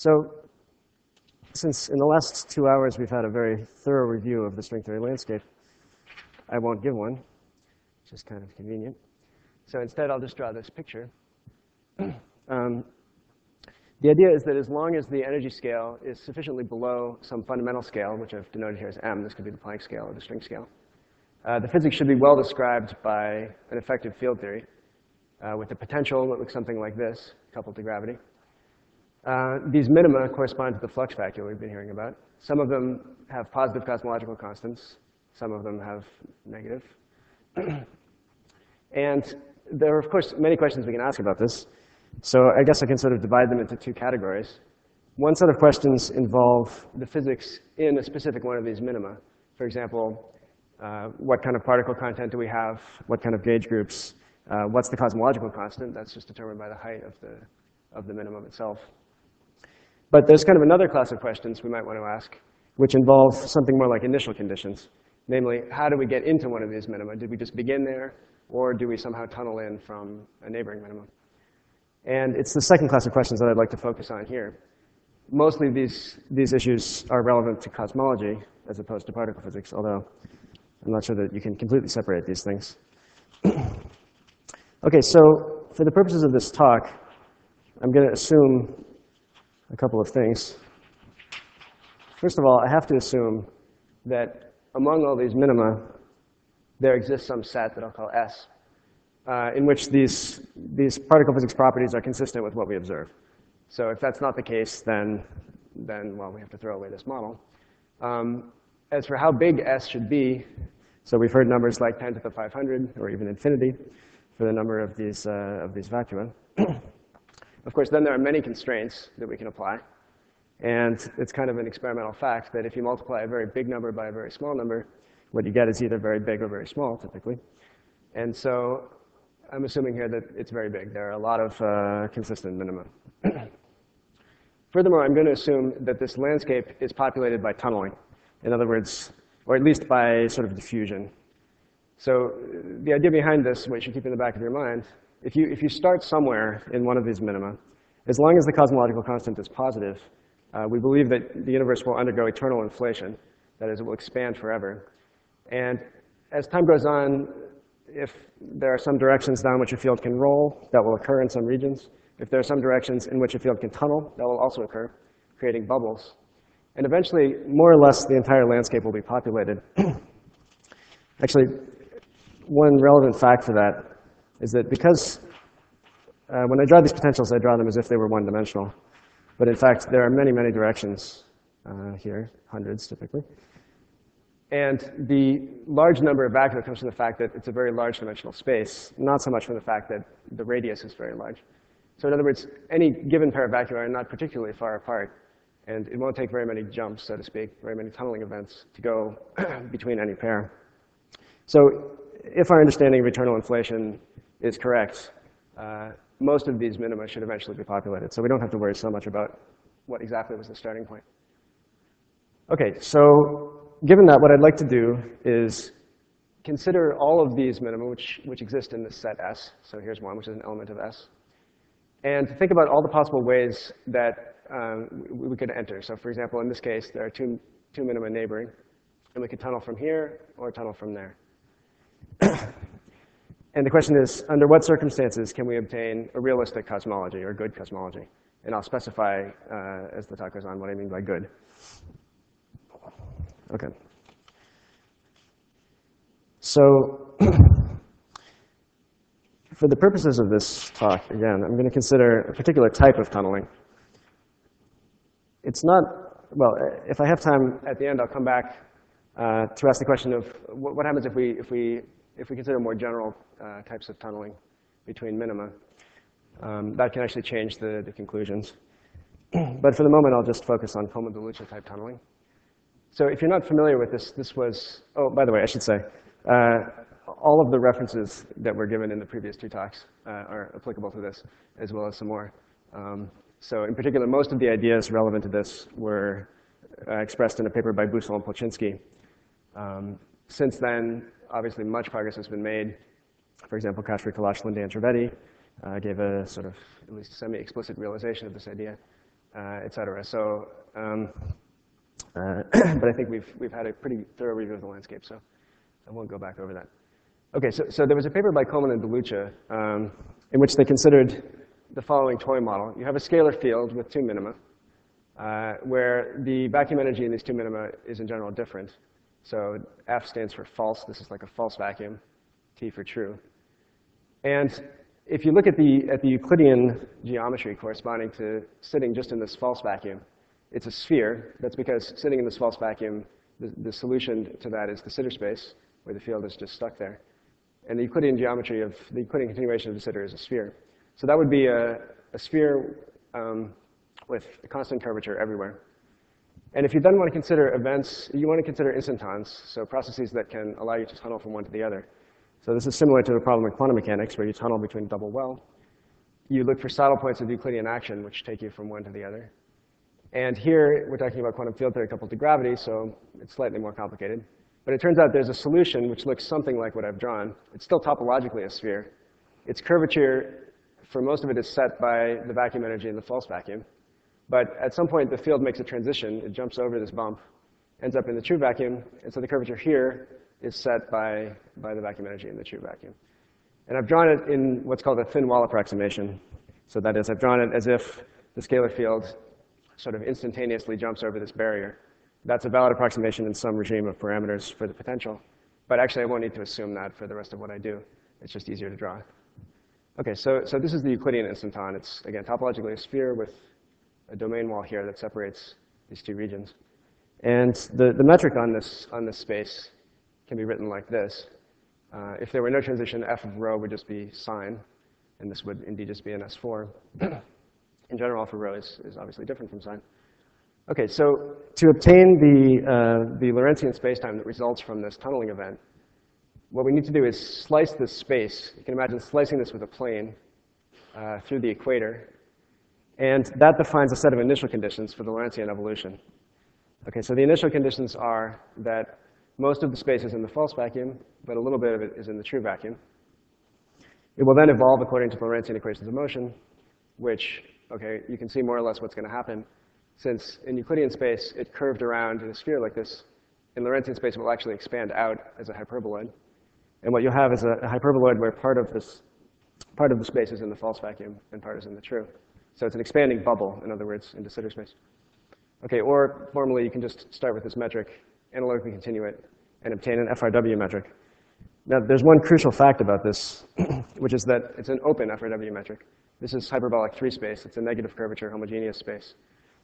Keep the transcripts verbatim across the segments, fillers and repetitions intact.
So since in the last two hours we've had a very thorough review of the string theory landscape, I won't give one, which is kind of convenient. So instead, I'll just draw this picture. um, the idea is that as long as the energy scale is sufficiently below some fundamental scale, which I've denoted here as m, this could be the Planck scale or the string scale, uh, the physics should be well described by an effective field theory uh, with a potential that looks something like this, coupled to gravity. Uh, these minima correspond to the flux vacuum we've been hearing about. Some of them have positive cosmological constants. Some of them have negative. And there are, of course, many questions we can ask about this. So I guess I can sort of divide them into two categories. One set of questions involve the physics in a specific one of these minima. For example, uh, what kind of particle content do we have? What kind of gauge groups? Uh, what's the cosmological constant? That's just determined by the height of the, of the minimum itself. But there's kind of another class of questions we might want to ask, which involve something more like initial conditions. Namely, how do we get into one of these minima? Did we just begin there, or do we somehow tunnel in from a neighboring minimum? And it's the second class of questions that I'd like to focus on here. Mostly these, these issues are relevant to cosmology as opposed to particle physics, although I'm not sure that you can completely separate these things. OK, so for the purposes of this talk, I'm going to assume a couple of things. First of all, I have to assume that among all these minima, there exists some set that I'll call S, uh, in which these, these particle physics properties are consistent with what we observe. So if that's not the case, then, then well, we have to throw away this model. Um, as for how big S should be, so we've heard numbers like ten to the five hundred, or even infinity, for the number of these, uh, of these vacua. Of course, then there are many constraints that we can apply. And it's kind of an experimental fact that if you multiply a very big number by a very small number, what you get is either very big or very small, typically. And so I'm assuming here that it's very big. There are a lot of uh, consistent minima. Furthermore, I'm going to assume that this landscape is populated by tunneling. In other words, or at least by sort of diffusion. So the idea behind this, what you should keep in the back of your mind, if you, if you start somewhere in one of these minima, as long as the cosmological constant is positive, uh, we believe that the universe will undergo eternal inflation. That is, it will expand forever. And as time goes on, if there are some directions down which a field can roll, that will occur in some regions. If there are some directions in which a field can tunnel, that will also occur, creating bubbles. And eventually, more or less, the entire landscape will be populated. Actually, one relevant fact for that is that because uh, when I draw these potentials, I draw them as if they were one-dimensional. But in fact, there are many, many directions uh, here, hundreds typically. And the large number of vacua comes from the fact that it's a very large dimensional space, not so much from the fact that the radius is very large. So in other words, any given pair of vacua are not particularly far apart. And it won't take very many jumps, so to speak, very many tunneling events to go between any pair. So if our understanding of eternal inflation is correct, uh, most of these minima should eventually be populated. So we don't have to worry so much about what exactly was the starting point. OK, so given that, what I'd like to do is consider all of these minima which, which exist in this set S. So here's one, which is an element of S. And to think about all the possible ways that um, we, we could enter. So for example, in this case, there are two, two minima neighboring. And we could tunnel from here or tunnel from there. And the question is, under what circumstances can we obtain a realistic cosmology or good cosmology? And I'll specify, uh, as the talk goes on, what I mean by good. OK. So for the purposes of this talk, again, I'm going to consider a particular type of tunneling. It's not, well, if I have time at the end, I'll come back uh, to ask the question of what, what happens if we, if, we, if we consider more general uh, types of tunneling between minima. Um, that can actually change the, the conclusions. But for the moment, I'll just focus on Como de Lucha type tunneling. So if you're not familiar with this, this was, oh, by the way, I should say, uh, all of the references that were given in the previous two talks uh, are applicable to this, as well as some more. Um, so in particular, most of the ideas relevant to this were uh, expressed in a paper by Bussell and Polchinski. Um, since then, obviously, much progress has been made. For example, Kashfi, Kalash, Linde, and Trivedi uh, gave a sort of at least semi-explicit realization of this idea. uh, et cetera. So, um, uh, but I think we've, we've had a pretty thorough review of the landscape, so I won't go back over that. Okay, so, so there was a paper by Coleman and DeLucia um, in which they considered the following toy model. You have a scalar field with two minima, uh, where the vacuum energy in these two minima is in general different. So F stands for false. This is like a false vacuum, T for true. And if you look at the, at the Euclidean geometry corresponding to sitting just in this false vacuum, it's a sphere. That's because sitting in this false vacuum, the, the solution to that is the sitter space, where the field is just stuck there. And the Euclidean geometry of the Euclidean continuation of the sitter is a sphere. So that would be a, a sphere um, with a constant curvature everywhere. And if you then want to consider events, you want to consider instantons, so processes that can allow you to tunnel from one to the other. So this is similar to the problem in quantum mechanics, where you tunnel between double well. You look for saddle points of Euclidean action, which take you from one to the other. And here, we're talking about quantum field theory coupled to gravity, so it's slightly more complicated. But it turns out there's a solution which looks something like what I've drawn. It's still topologically a sphere. Its curvature, for most of it, is set by the vacuum energy in the false vacuum. But at some point, the field makes a transition. It jumps over this bump, ends up in the true vacuum. And so the curvature here is set by, by the vacuum energy in the true vacuum. And I've drawn it in what's called a thin wall approximation. So that is, I've drawn it as if the scalar field sort of instantaneously jumps over this barrier. That's a valid approximation in some regime of parameters for the potential. But actually, I won't need to assume that for the rest of what I do. It's just easier to draw. OK, so, so this is the Euclidean instanton. It's, again, topologically a sphere with a domain wall here that separates these two regions. And the, the metric on this, on this space can be written like this. Uh, if there were no transition, f of rho would just be sine. And this would indeed just be an S four. In general, for rho is, is obviously different from sine. OK, so to obtain the, uh, the Lorentzian spacetime that results from this tunneling event, what we need to do is slice this space. You can imagine slicing this with a plane uh, through the equator. And that defines a set of initial conditions for the Lorentzian evolution. OK, so the initial conditions are that most of the space is in the false vacuum, but a little bit of it is in the true vacuum. It will then evolve according to the Lorentzian equations of motion, which, OK, you can see more or less what's going to happen. Since in Euclidean space, it curved around in a sphere like this, in Lorentzian space, it will actually expand out as a hyperboloid. And what you'll have is a, a hyperboloid where part of, this, part of the space is in the false vacuum and part is in the true. So it's an expanding bubble, in other words, into sitter space. OK, or formally, you can just start with this metric, analytically continue it, and obtain an F R W metric. Now, there's one crucial fact about this, which is that it's an open F R W metric. This is hyperbolic three space. It's a negative curvature homogeneous space.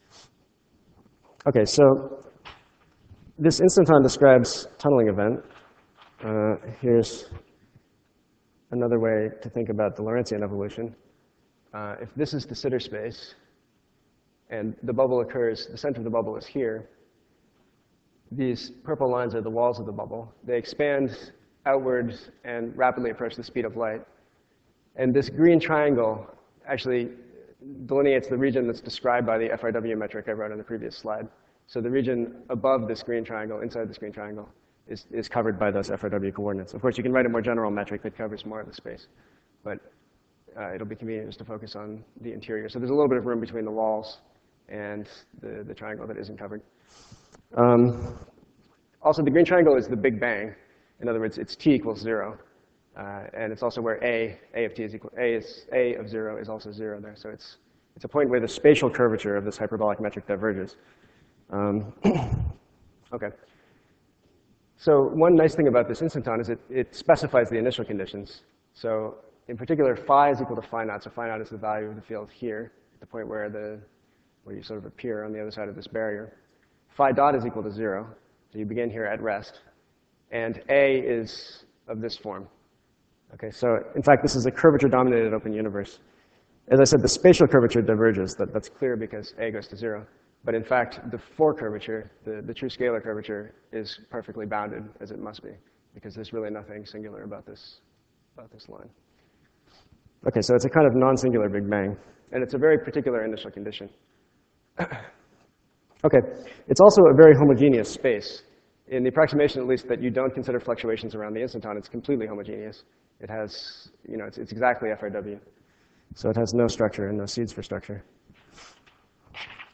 OK, so this instanton describes tunneling event. Uh, here's another way to think about the Lorentzian evolution. Uh, if this is the sitter space, and the bubble occurs, the center of the bubble is here, these purple lines are the walls of the bubble. They expand outwards and rapidly approach the speed of light. And this green triangle actually delineates the region that's described by the F R W metric I wrote on the previous slide. So the region above this green triangle, inside this green triangle, is, is covered by those F R W coordinates. Of course, you can write a more general metric that covers more of the space. But uh, it'll be convenient just to focus on the interior. So there's a little bit of room between the walls and the, the triangle that isn't covered. Um, also, the green triangle is the Big Bang. In other words, its t equals zero. Uh, and it's also where a, a of t is equal, a, is, a of zero is also zero there. So it's, it's a point where the spatial curvature of this hyperbolic metric diverges. Um, OK. So one nice thing about this instanton is it, it specifies the initial conditions. So in particular, phi is equal to phi naught. So phi naught is the value of the field here, the point where, the, where you sort of appear on the other side of this barrier. Phi dot is equal to zero. So you begin here at rest. And A is of this form. OK, so in fact, this is a curvature-dominated open universe. As I said, the spatial curvature diverges. That, that's clear because A goes to zero. But in fact, the four curvature, the, the true scalar curvature, is perfectly bounded, as it must be, because there's really nothing singular about this, about this line. OK, so it's a kind of non-singular Big Bang. And it's a very particular initial condition. OK, it's also a very homogeneous space. In the approximation, at least, that you don't consider fluctuations around the instanton, it's completely homogeneous. It has, you know, it's, it's exactly F R W. So it has no structure and no seeds for structure.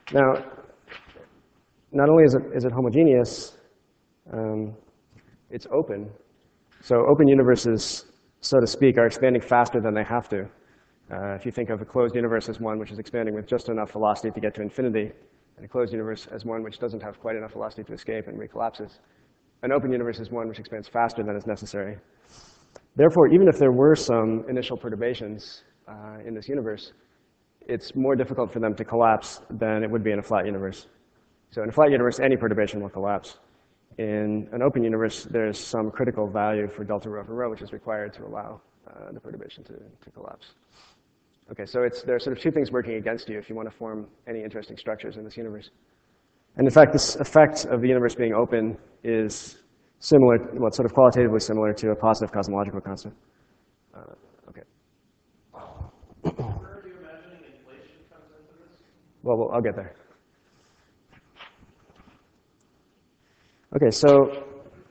Now, not only is it, is it homogeneous, um, it's open. So open universes, so to speak, are expanding faster than they have to. Uh, if you think of a closed universe as one which is expanding with just enough velocity to get to infinity, and a closed universe as one which doesn't have quite enough velocity to escape and recollapses, an open universe is one which expands faster than is necessary. Therefore, even if there were some initial perturbations uh, in this universe, it's more difficult for them to collapse than it would be in a flat universe. So in a flat universe, any perturbation will collapse. In an open universe, there's some critical value for delta rho over rho, which is required to allow uh, the perturbation to, to collapse. Okay, so it's, there are sort of two things working against you if you want to form any interesting structures in this universe. And in fact, this effect of the universe being open is similar, well, sort of qualitatively similar to a positive cosmological constant. Uh, okay. Where are you imagining inflation comes into this? Well, well, I'll get there. Okay, so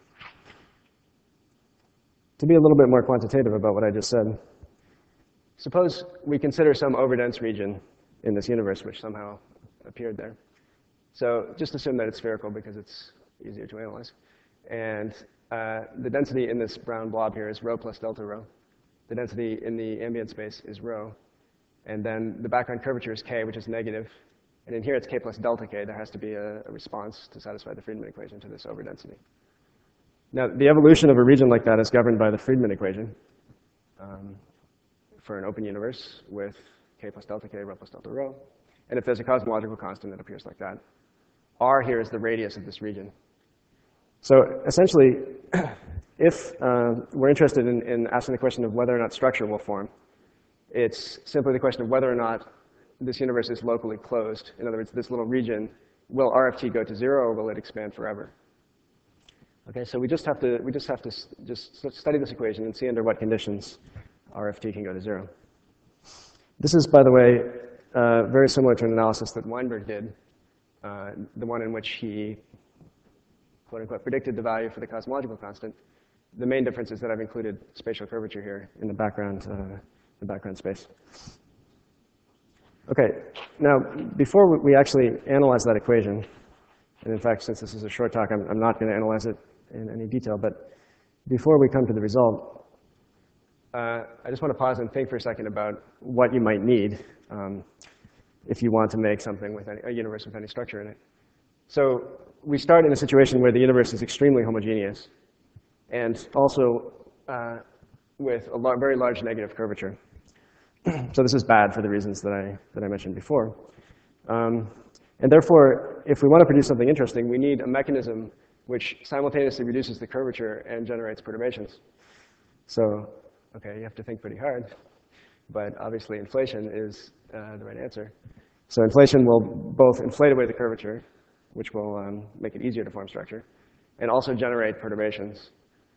to be a little bit more quantitative about what I just said, suppose we consider some overdense region in this universe which somehow appeared there. So just assume that it's spherical because it's easier to analyze. And uh, the density in this brown blob here is rho plus delta rho. The density in the ambient space is rho. And then the background curvature is k, which is negative. And in here, it's k plus delta k. There has to be a, a response to satisfy the Friedmann equation to this overdensity. Now, the evolution of a region like that is governed by the Friedmann equation um, for an open universe with k plus delta k, rho plus delta rho. And if there's a cosmological constant that appears like that, r here is the radius of this region. So essentially, if uh, we're interested in, in asking the question of whether or not structure will form, it's simply the question of whether or not this universe is locally closed. In other words, this little region, will R of t go to zero or will it expand forever? Okay, so we just have to we just have to just study this equation and see under what conditions R of t can go to zero. This is, by the way, uh, very similar to an analysis that Weinberg did, uh, the one in which he, quote unquote, predicted the value for the cosmological constant. The main difference is that I've included spatial curvature here in the background, uh, the background space. Okay, now before we actually analyze that equation, and in fact, since this is a short talk, I'm, I'm not going to analyze it in any detail, but before we come to the result, uh, I just want to pause and think for a second about what you might need um, if you want to make something with any, a universe with any structure in it. So we start in a situation where the universe is extremely homogeneous and also uh, with a lar very large negative curvature. So this is bad for the reasons that I, that I mentioned before. Um, and therefore, if we want to produce something interesting, we need a mechanism which simultaneously reduces the curvature and generates perturbations. So, okay, you have to think pretty hard. But obviously, inflation is uh, the right answer. So inflation will both inflate away the curvature, which will um, make it easier to form structure, and also generate perturbations.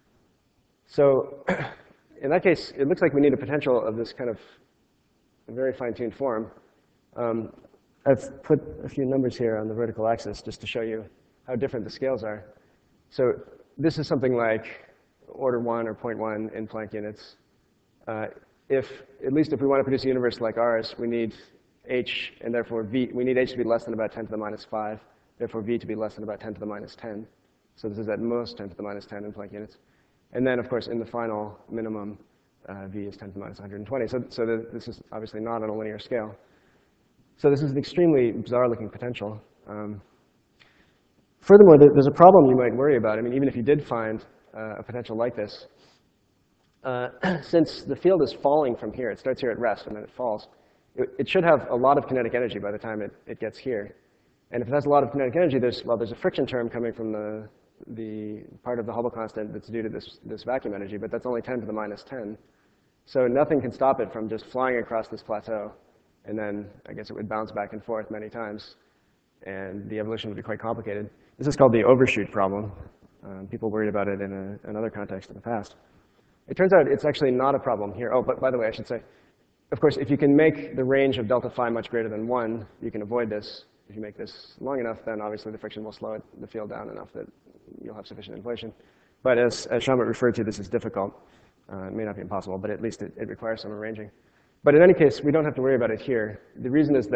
So in that case, it looks like we need a potential of this kind of very fine-tuned form. Um, I've put a few numbers here on the vertical axis just to show you how different the scales are. So this is something like order one or zero point one in Planck units. Uh, if, at least if we want to produce a universe like ours, we need h, and therefore v, we need h to be less than about ten to the minus five, therefore v to be less than about ten to the minus ten. So this is at most ten to the minus ten in Planck units. And then, of course, in the final minimum, uh, v is ten to the minus one hundred twenty. So, so the, this is obviously not on a linear scale. So this is an extremely bizarre-looking potential. Um, furthermore, there's a problem you might worry about. I mean, even if you did find uh, a potential like this, uh, since the field is falling from here, it starts here at rest and then it falls, it, it should have a lot of kinetic energy by the time it, it gets here. And if it has a lot of kinetic energy, there's, well, there's a friction term coming from the, the part of the Hubble constant that's due to this, this vacuum energy, but that's only ten to the minus ten. So nothing can stop it from just flying across this plateau. And then I guess it would bounce back and forth many times. And the evolution would be quite complicated. This is called the overshoot problem. Um, people worried about it in a, another context in the past. It turns out it's actually not a problem here. Oh, but by the way, I should say, of course, if you can make the range of delta phi much greater than one, you can avoid this. If you make this long enough, then obviously the friction will slow it, the field down enough that you'll have sufficient inflation. But as, as Shamit referred to, this is difficult. Uh, it may not be impossible, but at least it, it requires some arranging. But in any case, we don't have to worry about it here. The reason is that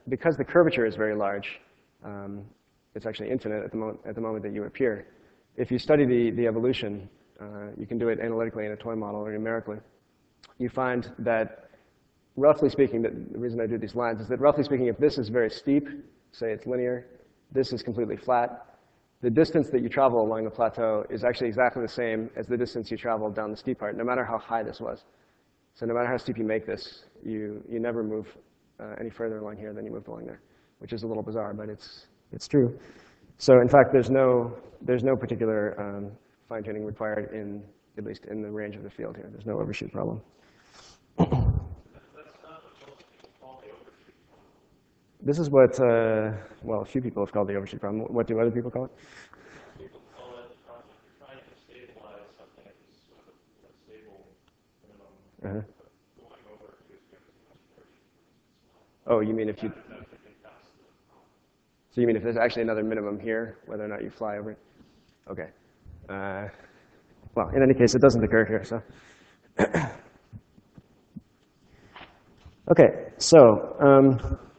because the curvature is very large, um, it's actually infinite at the, mo at the moment that you appear. If you study the, the evolution, uh, you can do it analytically in a toy model or numerically, you find that, roughly speaking, that the reason I do these lines is that, roughly speaking, if this is very steep, say it's linear, this is completely flat, the distance that you travel along the plateau is actually exactly the same as the distance you traveled down the steep part, no matter how high this was. So no matter how steep you make this, you, you never move uh, any further along here than you moved along there, which is a little bizarre, but it's, it's true. So in fact, there's no, there's no particular um, fine-tuning required, in, at least in the range of the field here. There's no overshoot problem. This is what, uh, well, a few people have called the overshoot problem. What do other people call it? People call it uh, you're trying to stabilize something at this sort of a stable minimum. Uh-huh. Going over to zero. Oh, you mean if you... So you mean if there's actually another minimum here, whether or not you fly over it? Okay. Uh, well, in any case, it doesn't occur here, so. Okay, so um,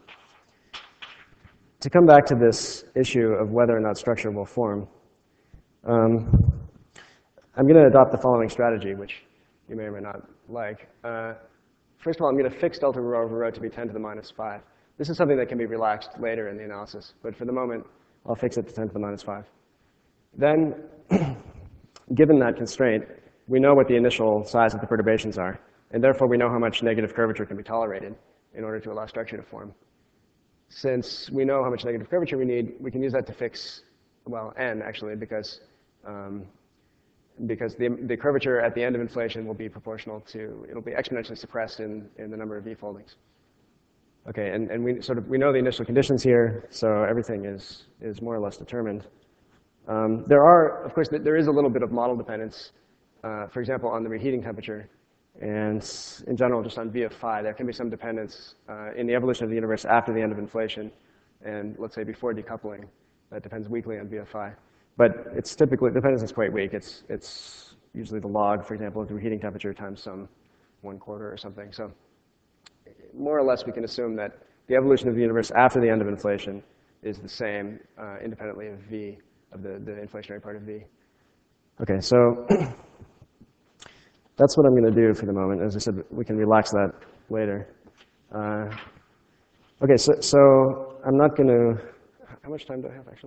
to come back to this issue of whether or not structure will form, um, I'm going to adopt the following strategy, which you may or may not like. Uh, first of all, I'm going to fix delta rho over rho to be ten to the minus five. This is something that can be relaxed later in the analysis, but for the moment, I'll fix it to ten to the minus five. Then, given that constraint, we know what the initial size of the perturbations are, and therefore we know how much negative curvature can be tolerated in order to allow structure to form. Since we know how much negative curvature we need, we can use that to fix, well, n actually, because, um, because the, the curvature at the end of inflation will be proportional to, it'll be exponentially suppressed in, in the number of V foldings. Okay, and, and we sort of, we know the initial conditions here, so everything is, is more or less determined. Um, there are, of course, there is a little bit of model dependence, uh, for example, on the reheating temperature, and in general, just on V of phi, there can be some dependence uh, in the evolution of the universe after the end of inflation, and let's say before decoupling. That depends weakly on V of phi. But it's typically, dependence is quite weak. It's, it's usually the log, for example, of the reheating temperature times some one quarter or something. So more or less, we can assume that the evolution of the universe after the end of inflation is the same uh, independently of V, of the, the inflationary part of V. Okay, so that's what I'm going to do for the moment. As I said, we can relax that later. Uh, okay, so, so I'm not going to, how much time do I have, actually?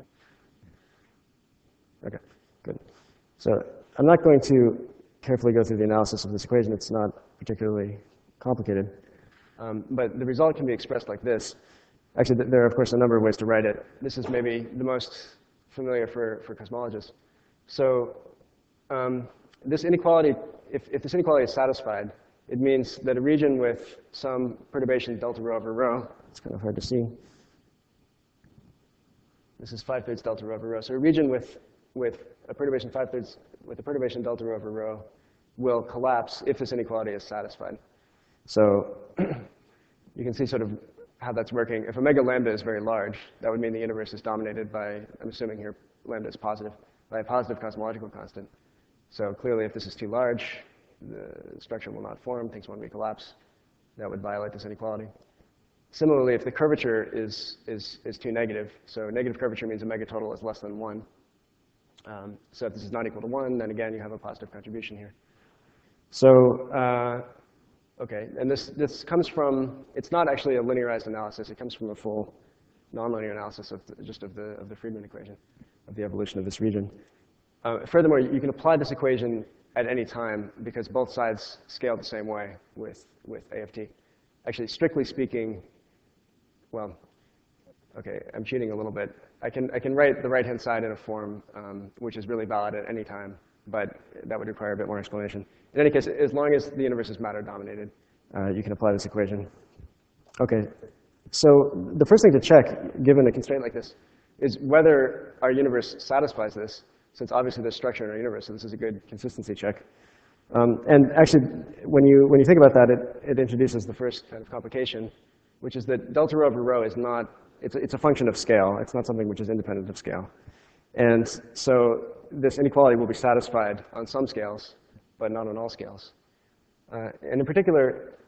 Okay, good. So I'm not going to carefully go through the analysis of this equation. It's not particularly complicated. Um, but the result can be expressed like this. Actually, there are, of course, a number of ways to write it. This is maybe the most familiar for, for cosmologists. So um, this inequality, if, if this inequality is satisfied, it means that a region with some perturbation delta rho over rho, it's kind of hard to see. This is five thirds delta rho over rho. So a region with, with a perturbation five thirds, with a perturbation delta rho over rho will collapse if this inequality is satisfied. So you can see sort of how that's working. If omega lambda is very large, that would mean the universe is dominated by, I'm assuming here lambda is positive, by a positive cosmological constant. So clearly, if this is too large, the structure will not form, things won't recollapse. That would violate this inequality. Similarly, if the curvature is, is, is too negative, so negative curvature means omega total is less than one. Um, so if this is not equal to one, then again, you have a positive contribution here. So, uh, okay, and this, this comes from, it's not actually a linearized analysis. It comes from a full nonlinear analysis of the, just of the, of the Friedmann equation, of the evolution of this region. Uh, furthermore, you can apply this equation at any time because both sides scale the same way with, with A of t. Actually, strictly speaking, well, okay, I'm cheating a little bit. I can, I can write the right-hand side in a form um, which is really valid at any time, but that would require a bit more explanation. In any case, as long as the universe is matter-dominated, uh, you can apply this equation. Okay, so the first thing to check, given a constraint like this, is whether our universe satisfies this, since obviously there's structure in our universe, so this is a good consistency check. Um, and actually, when you, when you think about that, it, it introduces the first kind of complication, which is that delta rho over rho is not, it's a, it's a function of scale. It's not something which is independent of scale. And so this inequality will be satisfied on some scales, but not on all scales. Uh, and in particular,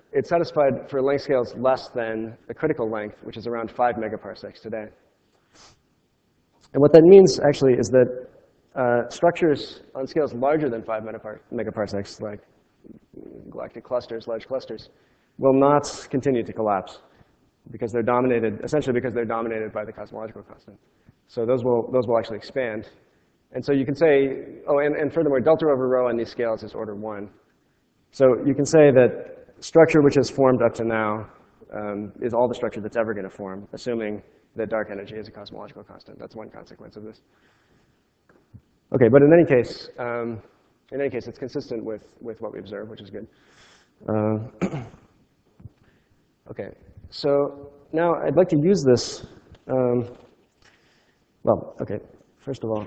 it's satisfied for length scales less than the critical length, which is around five megaparsecs today. And what that means, actually, is that uh, structures on scales larger than five megaparsecs, like galactic clusters, large clusters, will not continue to collapse because they're dominated, essentially because they're dominated by the cosmological constant. So those will, those will actually expand. And so you can say, oh, and, and furthermore, delta over rho on these scales is order one. So you can say that structure which has formed up to now um, is all the structure that's ever going to form, assuming that dark energy is a cosmological constant. That's one consequence of this. Okay, but in any case, um, in any case, it's consistent with, with what we observe, which is good. Uh, okay, so now I'd like to use this. Um, well, okay, first of all,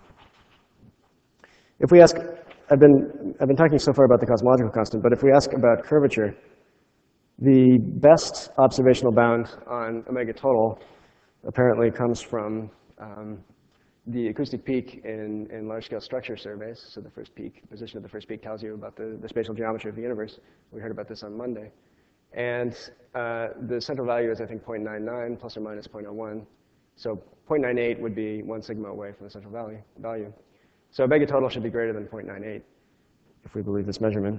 if we ask, I've been, I've been talking so far about the cosmological constant, but if we ask about curvature, the best observational bound on omega total apparently comes from um, the acoustic peak in, in large-scale structure surveys. So the first peak, the position of the first peak tells you about the, the spatial geometry of the universe. We heard about this on Monday. And uh, the central value is, I think, zero point nine nine plus or minus zero point zero one. So zero point nine eight would be one sigma away from the central value. value. So omega total should be greater than zero point nine eight, if we believe this measurement.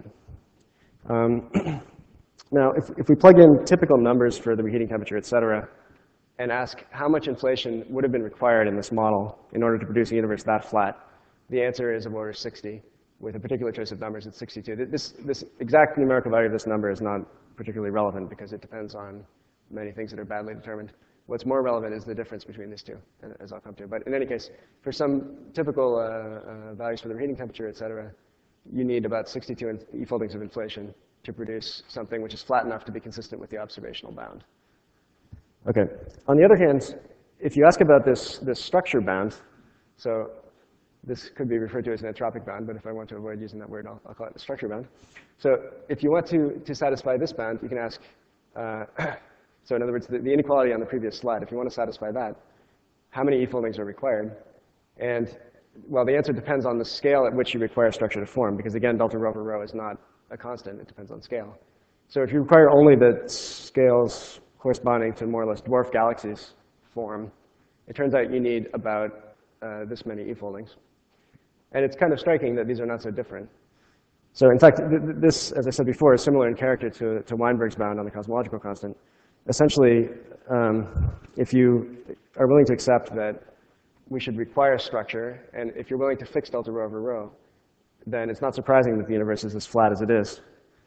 Um, now, if, if we plug in typical numbers for the reheating temperature, et cetera, and ask how much inflation would have been required in this model in order to produce a universe that flat, the answer is of order sixty. With a particular choice of numbers, it's sixty-two. This, this exact numerical value of this number is not particularly relevant because it depends on many things that are badly determined. What's more relevant is the difference between these two, as I'll come to. But in any case, for some typical uh, uh, values for the reheating temperature, et cetera, you need about sixty-two e-foldings of inflation to produce something which is flat enough to be consistent with the observational bound. Okay. On the other hand, if you ask about this, this structure bound, so this could be referred to as an entropic bound, but if I want to avoid using that word, I'll, I'll call it the structure bound. So if you want to, to satisfy this bound, you can ask, uh, so in other words, the, the inequality on the previous slide, if you want to satisfy that, how many e-foldings are required? And, well, the answer depends on the scale at which you require a structure to form, because again, delta rho over rho is not a constant, it depends on scale. So if you require only the scales corresponding to more or less dwarf galaxies form, it turns out you need about uh, this many e-foldings. And it's kind of striking that these are not so different. So in fact, th this, as I said before, is similar in character to, to Weinberg's bound on the cosmological constant. Essentially, um, if you are willing to accept that we should require structure, and if you're willing to fix delta rho over rho, then it's not surprising that the universe is as flat as it is,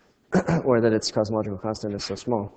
or that its cosmological constant is so small.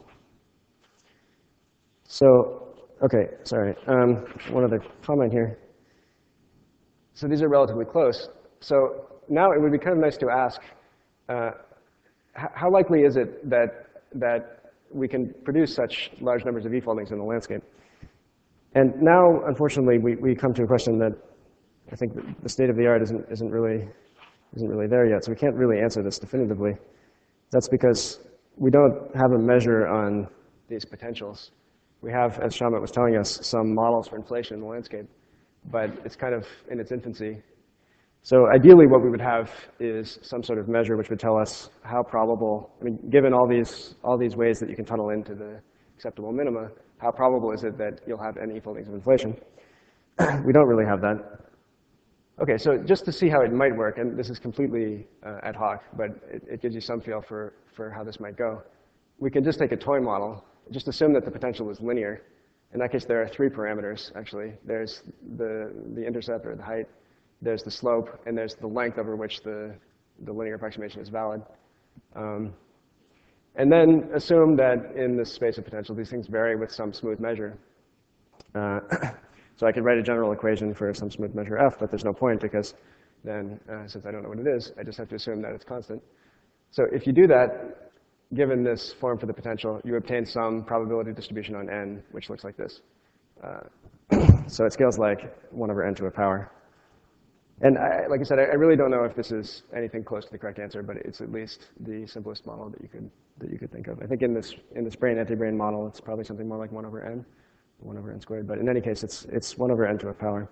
So, okay, sorry. Um, one other comment here. So these are relatively close. So now it would be kind of nice to ask, uh, how likely is it that, that we can produce such large numbers of e-foldings in the landscape? And now, unfortunately, we, we come to a question that I think the state of the art isn't, isn't, really, isn't really there yet. So we can't really answer this definitively. That's because we don't have a measure on these potentials. We have, as Shamit was telling us, some models for inflation in the landscape, but it's kind of in its infancy. So ideally, what we would have is some sort of measure which would tell us how probable, I mean, given all these, all these ways that you can tunnel into the acceptable minima, how probable is it that you'll have n e-foldings of inflation? We don't really have that. Okay, so just to see how it might work, and this is completely uh, ad hoc, but it, it gives you some feel for, for how this might go. We can just take a toy model, just assume that the potential is linear. In that case, there are three parameters, actually. There's the, the intercept, or the height, there's the slope, and there's the length over which the, the linear approximation is valid. Um, and then assume that in this space of potential, these things vary with some smooth measure. Uh, so I could write a general equation for some smooth measure f, but there's no point, because then, uh, since I don't know what it is, I just have to assume that it's constant. So if you do that, given this form for the potential, you obtain some probability distribution on n, which looks like this. Uh, so it scales like one over n to a power. And I, like I said, I, I really don't know if this is anything close to the correct answer, but it's at least the simplest model that you could, that you could think of. I think in this, in this brain anti-brain model, it's probably something more like one over n, one over n squared. But in any case, it's, it's one over n to a power.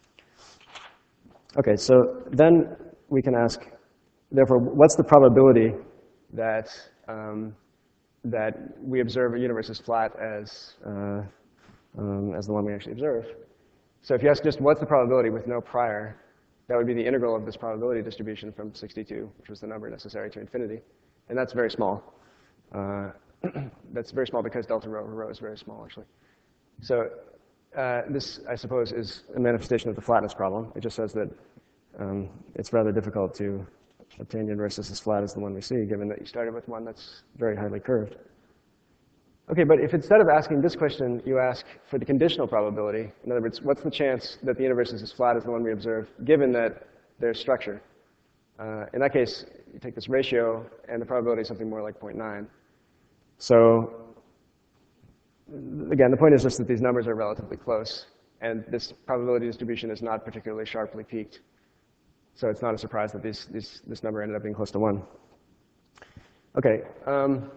Okay, so then we can ask, therefore, what's the probability that um, that we observe a universe as flat as, uh, um, as the one we actually observe. So if you ask just what's the probability with no prior, that would be the integral of this probability distribution from sixty-two, which was the number necessary to infinity. And that's very small. Uh, that's very small because delta rho over rho is very small, actually. So uh, this, I suppose, is a manifestation of the flatness problem. It just says that um, it's rather difficult to obtain universes as flat as the one we see, given that you started with one that's very highly curved. OK, but if instead of asking this question, you ask for the conditional probability, in other words, what's the chance that the universe is as flat as the one we observe, given that there's structure? Uh, in that case, you take this ratio, and the probability is something more like zero point nine. So again, the point is just that these numbers are relatively close, and this probability distribution is not particularly sharply peaked. So it's not a surprise that these, these, this number ended up being close to one. OK. Um,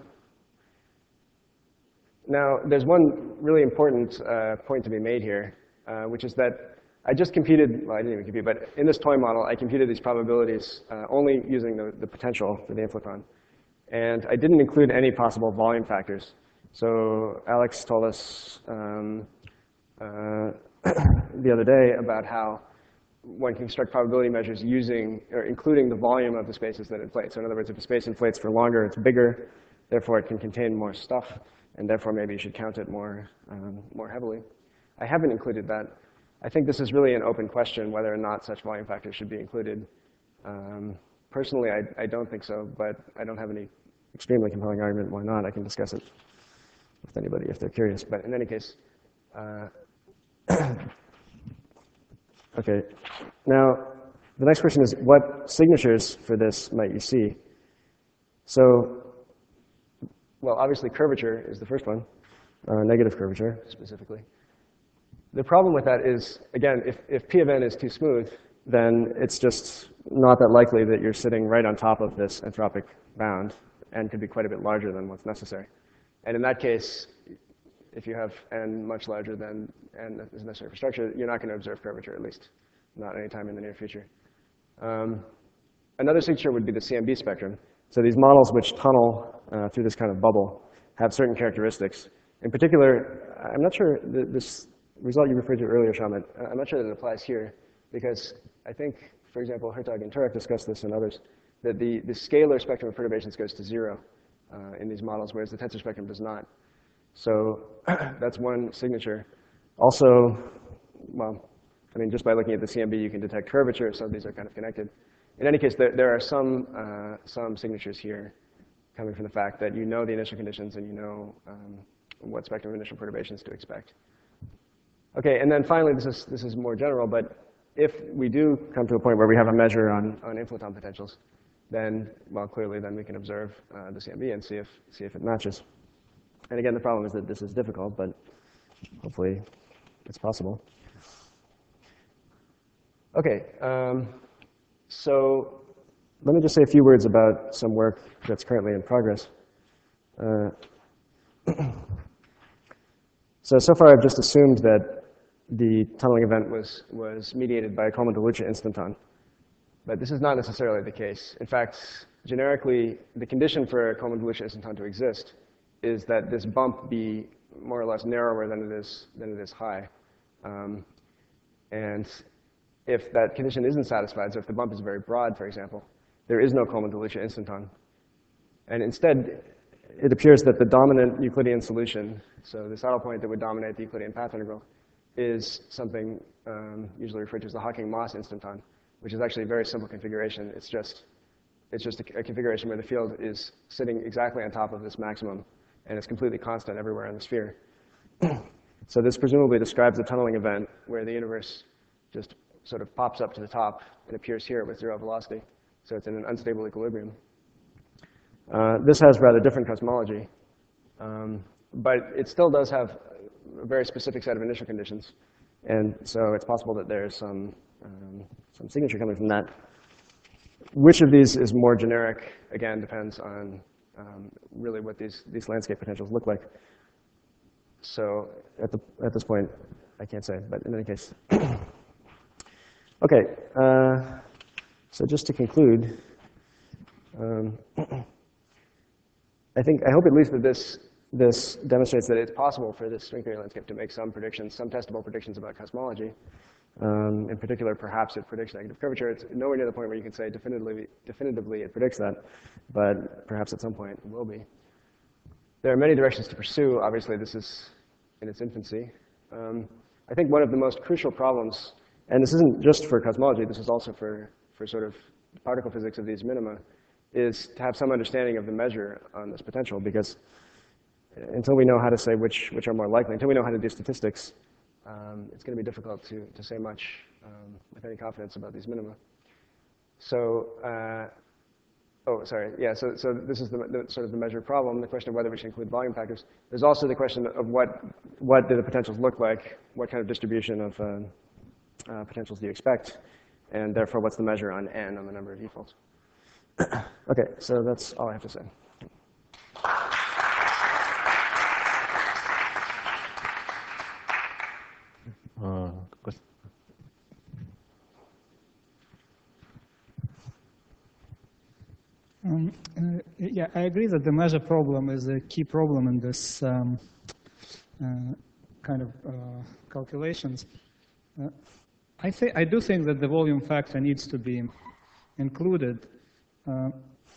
now, there's one really important uh, point to be made here, uh, which is that I just computed, well, I didn't even compute, but in this toy model, I computed these probabilities uh, only using the, the potential for the inflaton. And I didn't include any possible volume factors. So Alex told us um, uh, the other day about how one can construct probability measures using or including the volume of the spaces that inflate. So in other words, if a space inflates for longer, it's bigger. Therefore, it can contain more stuff. And therefore, maybe you should count it more, um, more heavily. I haven't included that. I think this is really an open question whether or not such volume factors should be included. Um, personally, I, I don't think so, but I don't have any extremely compelling argument why not. I can discuss it with anybody if they're curious. But in any case, uh, OK. Now, the next question is, what signatures for this might you see? So, well, obviously, curvature is the first one, uh, negative curvature specifically. The problem with that is, again, if, if P of n is too smooth, then it's just not that likely that you're sitting right on top of this anthropic bound, and could be quite a bit larger than what's necessary. And in that case, if you have n much larger than n is necessary for structure, you're not going to observe curvature, at least not anytime in the near future. Um, another signature would be the C M B spectrum. So these models which tunnel uh, through this kind of bubble have certain characteristics. In particular, I'm not sure th this result you referred to earlier, Shamit, I'm not sure that it applies here, because I think, for example, Hertog and Turek discussed this and others, that the, the scalar spectrum of perturbations goes to zero uh, in these models, whereas the tensor spectrum does not. So that's one signature. Also, well, I mean, just by looking at the C M B, you can detect curvature, so these are kind of connected. In any case, there, there are some, uh, some signatures here coming from the fact that you know the initial conditions and you know um, what spectrum of initial perturbations to expect. OK, and then finally, this is, this is more general, but if we do come to a point where we have a measure on, on inflaton potentials, then, well, clearly, then we can observe uh, the C M B and see if, see if it matches. And again, the problem is that this is difficult, but hopefully it's possible. OK, um, so let me just say a few words about some work that's currently in progress. Uh, so, so far, I've just assumed that the tunneling event was, was mediated by a Coleman-de Luce instanton. But this is not necessarily the case. In fact, generically, the condition for a Coleman-de Luce instanton to exist is that this bump be more or less narrower than it is, than it is high. Um, and if that condition isn't satisfied, so if the bump is very broad, for example, there is no Coleman-de Luce instanton. And instead, it appears that the dominant Euclidean solution, so the saddle point that would dominate the Euclidean path integral, is something um, usually referred to as the Hawking-Moss instanton, which is actually a very simple configuration. It's just, it's just a, a configuration where the field is sitting exactly on top of this maximum, and it's completely constant everywhere in the sphere. So this presumably describes a tunneling event where the universe just sort of pops up to the top and appears here with zero velocity. So it's in an unstable equilibrium. Uh, this has rather different cosmology, um, but it still does have a very specific set of initial conditions. And so it's possible that there's some, um, some signature coming from that. Which of these is more generic, again, depends on um, really what these, these landscape potentials look like. So at, the, at this point, I can't say, but in any case. OK, uh, so just to conclude, um, I think, I hope at least that this, this demonstrates that it's possible for this string theory landscape to make some predictions, some testable predictions about cosmology. Um, in particular, perhaps it predicts negative curvature. It's nowhere near the point where you can say definitively, definitively it predicts that, but perhaps at some point it will be. There are many directions to pursue. Obviously, this is in its infancy. Um, I think one of the most crucial problems, and this isn't just for cosmology, this is also for, for sort of particle physics of these minima, is to have some understanding of the measure on this potential, because until we know how to say which, which are more likely, until we know how to do statistics, um, it's going to be difficult to, to say much um, with any confidence about these minima. So, uh, oh, sorry, yeah, so, so this is the, the sort of the measure problem, the question of whether we should include volume factors. There's also the question of what, what do the potentials look like, what kind of distribution of uh, uh, potentials do you expect, and therefore what's the measure on n, on the number of e-folds. Okay, so that's all I have to say. Uh, question. Um, uh, yeah, I agree that the measure problem is a key problem in this um, uh, kind of uh, calculations. Uh, I, th I do think that the volume factor needs to be included. Uh,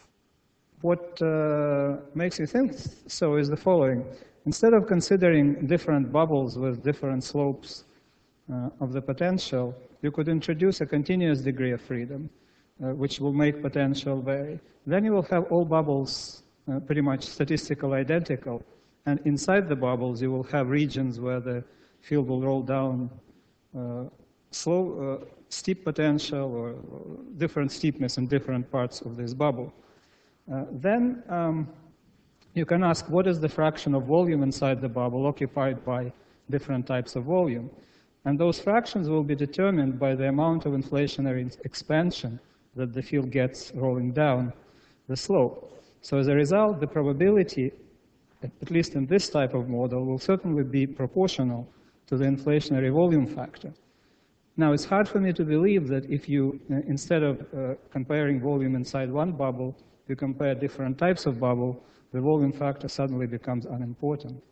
what uh, makes me think so is the following. Instead of considering different bubbles with different slopes uh, of the potential, you could introduce a continuous degree of freedom, uh, which will make potential vary. Then you will have all bubbles uh, pretty much statistically identical. And inside the bubbles, you will have regions where the field will roll down uh, slow, uh, steep potential or different steepness in different parts of this bubble. Uh, then um, you can ask, what is the fraction of volume inside the bubble occupied by different types of volume? And those fractions will be determined by the amount of inflationary expansion that the field gets rolling down the slope. So as a result, the probability, at least in this type of model, will certainly be proportional to the inflationary volume factor. Now, it's hard for me to believe that if you, instead of uh, comparing volume inside one bubble, you compare different types of bubble, the volume factor suddenly becomes unimportant.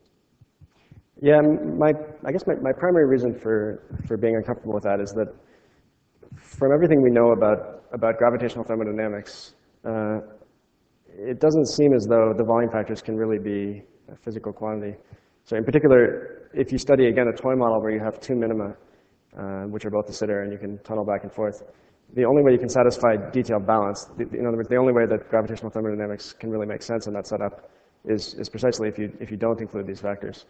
Yeah, my, I guess my, my primary reason for, for being uncomfortable with that is that from everything we know about, about gravitational thermodynamics, uh, it doesn't seem as though the volume factors can really be a physical quantity. So in particular, if you study, again, a toy model where you have two minima, uh, which are both de Sitter, and you can tunnel back and forth, the only way you can satisfy detailed balance, the, in other words, the only way that gravitational thermodynamics can really make sense in that setup is, is precisely if you, if you don't include these factors.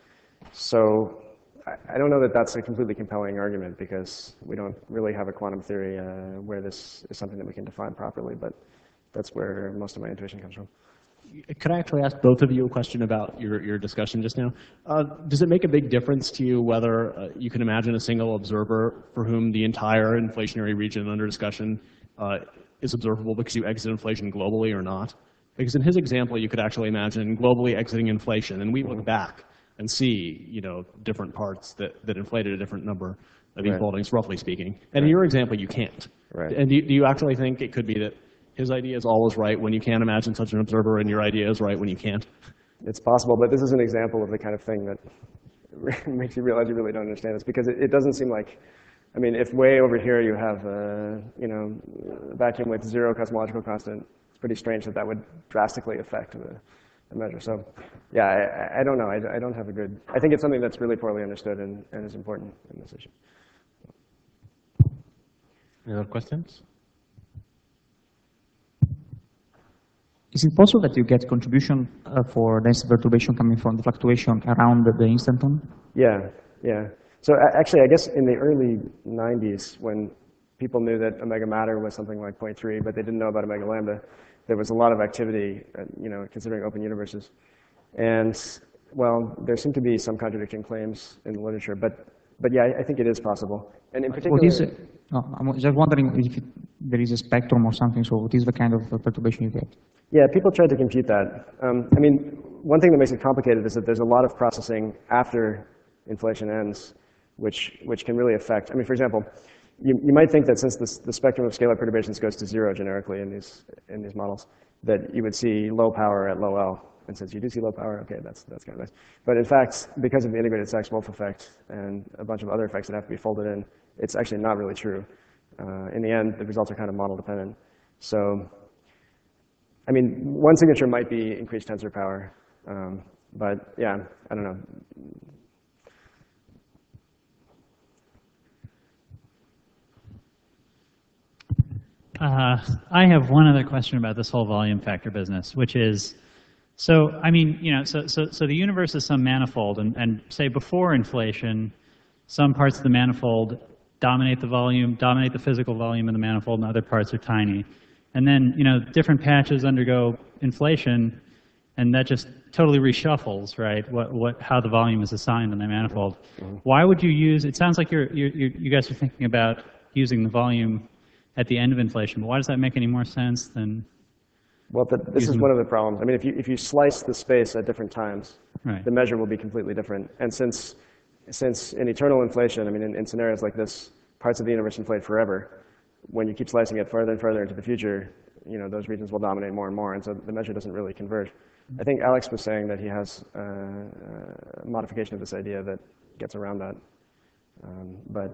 So I, I don't know that that's a completely compelling argument, because we don't really have a quantum theory uh, where this is something that we can define properly, but that's where most of my intuition comes from. Could I actually ask both of you a question about your, your discussion just now? Uh, does it make a big difference to you whether uh, you can imagine a single observer for whom the entire inflationary region under discussion uh, is observable because you exit inflation globally or not? Because in his example, you could actually imagine globally exiting inflation, and we look back and see, you know, different parts that, that inflated a different number of Right. e-foldings, roughly speaking. And in Right. your example, you can't. Right. And do you, do you actually think it could be that his idea is always right when you can't imagine such an observer, and your idea is right when you can't? It's possible, but this is an example of the kind of thing that makes you realize you really don't understand this, because it, it doesn't seem like, I mean, if way over here you have a, you know, a vacuum with zero cosmological constant, it's pretty strange that that would drastically affect the, the measure. So, yeah, I, I don't know. I, I don't have a good, I think it's something that's really poorly understood and, and is important in this issue. Any other questions? Is it possible that you get contribution uh, for density perturbation coming from the fluctuation around the instanton? Yeah, yeah. So a- actually, I guess in the early nineties, when people knew that omega matter was something like zero point three, but they didn't know about omega lambda, there was a lot of activity, uh, you know, considering open universes. And, well, there seem to be some contradicting claims in the literature, but, but yeah, I, I think it is possible. And in particular, What is it? No, I'm just wondering if it, there is a spectrum or something, so what is the kind of perturbation you get? yeah, people tried to compute that. Um, I mean, one thing that makes it complicated is that there's a lot of processing after inflation ends, which, which can really affect, I mean, for example, you, you might think that since this, the spectrum of scalar perturbations goes to zero generically in these, in these models, that you would see low power at low L. And since you do see low power, okay, that's, that's kind of nice. But in fact, because of the integrated Sachs-Wolf effect and a bunch of other effects that have to be folded in, it's actually not really true. Uh, in the end, the results are kind of model dependent. So, I mean, one signature might be increased tensor power, um, but yeah, I don't know. Uh, I have one other question about this whole volume factor business, which is, so I mean, you know, so so so the universe is some manifold, and and say before inflation, some parts of the manifold dominate the volume, dominate the physical volume of the manifold, and other parts are tiny. And then, you know, different patches undergo inflation, and that just totally reshuffles, right? What what how the volume is assigned in the manifold. Why would you use? It sounds like you're you you guys are thinking about using the volume at the end of inflation, but why does that make any more sense than? Well, the, this is one of the problems. I mean, if you, if you slice the space at different times, Right. the measure will be completely different. And since, since in eternal inflation, I mean, in, in scenarios like this, parts of the universe inflate forever. When you keep slicing it further and further into the future, you know, those regions will dominate more and more, and so the measure doesn't really converge. I think Alex was saying that he has uh, a modification of this idea that gets around that. Um, but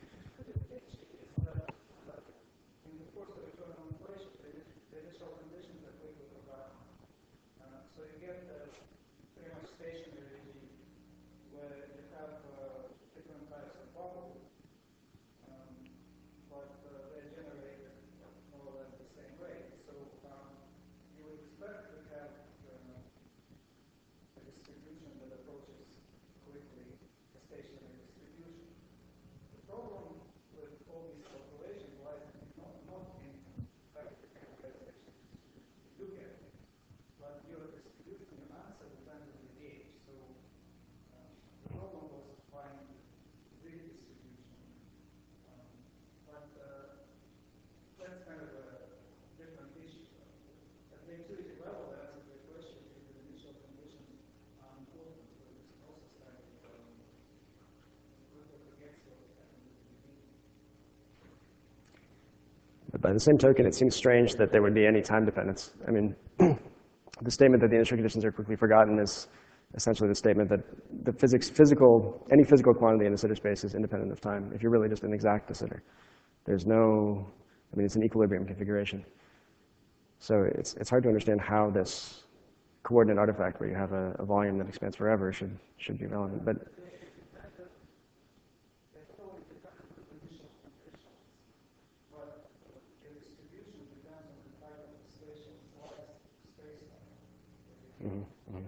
But by the same token, it seems strange that there would be any time dependence. I mean, the statement that the initial conditions are quickly forgotten is essentially the statement that the physics, physical, any physical quantity in the sitter space is independent of time. If you're really just an exact de Sitter, there's no, I mean, it's an equilibrium configuration. So it's, it's hard to understand how this coordinate artifact where you have a, a volume that expands forever should, should be relevant. But Mm-hmm. Mm-hmm.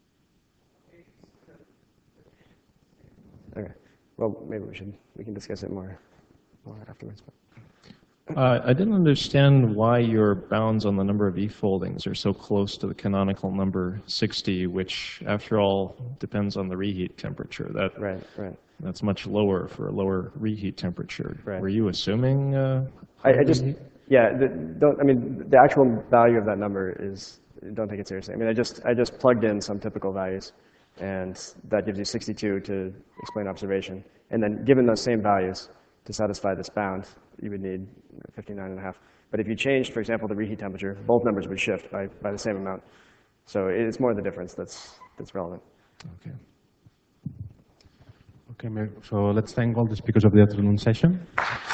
Okay. Well, maybe we should we can discuss it more, more afterwards. Uh, I didn't understand why your bounds on the number of e-foldings are so close to the canonical number sixty, which, after all, depends on the reheat temperature. That right, right. That's much lower for a lower reheat temperature. Right. Were you assuming? Uh, I, I just yeah. The, don't I mean the actual value of that number is. Don't take it seriously. I mean, I just I just plugged in some typical values, and that gives you sixty-two to explain observation. And then, given those same values to satisfy this bound, you would need fifty-nine and a half. But if you changed, for example, the reheat temperature, both numbers would shift by by the same amount. So it's more the difference that's that's relevant. Okay. Okay, so let's thank all the speakers of the afternoon session.